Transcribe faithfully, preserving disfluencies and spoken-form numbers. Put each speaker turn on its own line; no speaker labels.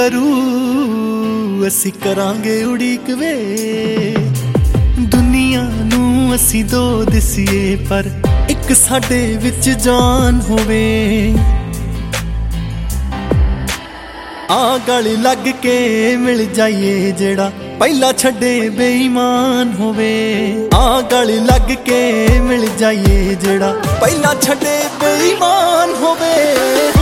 करू असी करांगे उड़ीक वे दुनिया नू असी दो दिसीए पर एक साडे विच जान होवे। आ गल लग के मिल जाइए जेड़ा पहला छड्डे बेईमान होवे। आ गल लग के मिल जाइए जेड़ा पहला छड्डे बेईमान होवे।